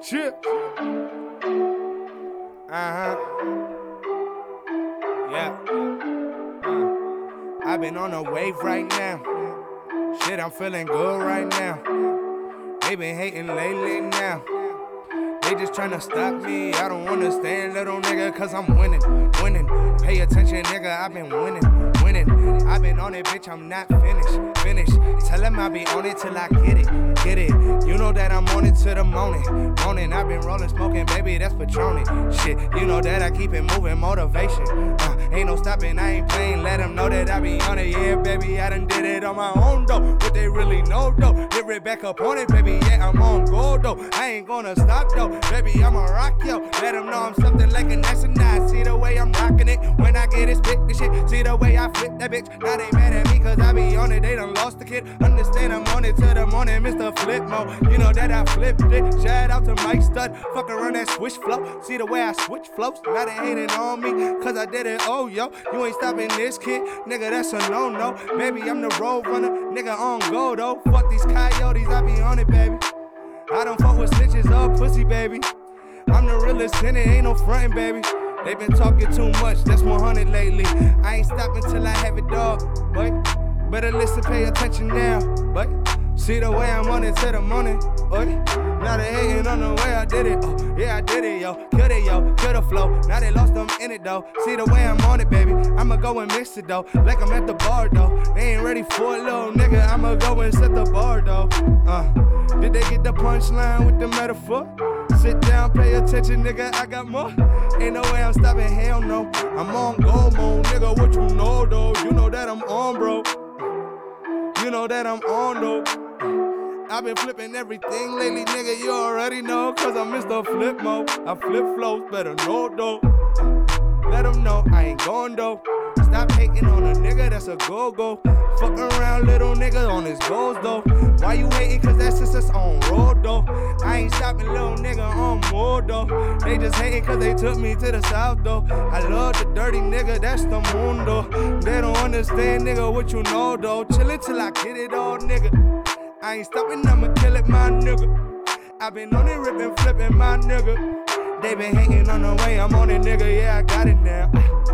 Shit. Yeah. I've been on a wave right now. Shit, I'm feeling good right now. They been hating lately now. They just tryna stop me. I don't understand, little nigga, cause I'm winning. Pay attention, nigga, I've been winning. I've been on it, bitch, I'm not finished. Tell them I be on it till I get it. You know that I'm on it till the morning. I've been rolling, smoking, baby, that's Patroni. Shit, you know that I keep it moving, motivation. Ain't no stopping, I ain't playing, let them know that I be on it. Yeah, baby, I done did it on my own, though. What they really know, though. Get right back up on it, baby, yeah, I'm on gold, though. I ain't gonna stop, though. Baby, I'ma rock, yo. Let them know I'm something like an astronaut. See the way I'm rocking it. When I get it, spit the shit. See the way I flip that bitch. Now they mad at me cause I be on it. They done lost the kid. Understand I'm on it till the morning, Mr. Flip Mo. You know that I flipped it. Shout out to Mike Stud. Fuck around that swish flow. See the way I switch flows. Now they hating on me cause I did it. Oh, yo. You ain't stopping this kid. Nigga, that's a no-no. Baby, I'm the road runner. Nigga on go, though. Fuck these coyotes. I be on it, baby. I don't fuck with snitches or pussy, baby. I'm the realest in it, ain't no frontin', baby. They been talking too much, that's 100 lately. I ain't stopping till I have it, dog. But better listen, pay attention now. But see the way I'm on it till the morning. Now they hating on the way I did it. Oh, yeah, I did it, yo. Killed it, yo. Kill the flow. Now they lost them in it, though. See the way I'm on it, baby. I'ma go and mix it, though. Like I'm at the bar, though. They ain't ready for it, little nigga. I'ma go and set the bar, though. Did they get the punchline with the metaphor? Sit down, pay attention, nigga, I got more. Ain't no way I'm stopping, hell no. I'm on go mode, nigga, what you know, though? You know that I'm on, bro. You know that I'm on, though. I've been flipping everything lately, nigga, you already know. Cause I'm Mr. Flip Mo. I flip flows, better know, though. Let them know I ain't going, though. Stop hating on a nigga, that's a go-go. Fuck around, little nigga, on his goals, though. Why you hating? Cause that's just us on road, though. I ain't stopping, little nigga, on more, though. They just hating cause they took me to the south, though. I love the dirty nigga, that's the mundo. They don't understand, nigga, what you know, though. Chillin' till I get it all, nigga. I ain't stopping, I'ma kill it, my nigga. I been on it, ripping, flipping, my nigga. They been hating on the way I'm on it, nigga, yeah, I got it now.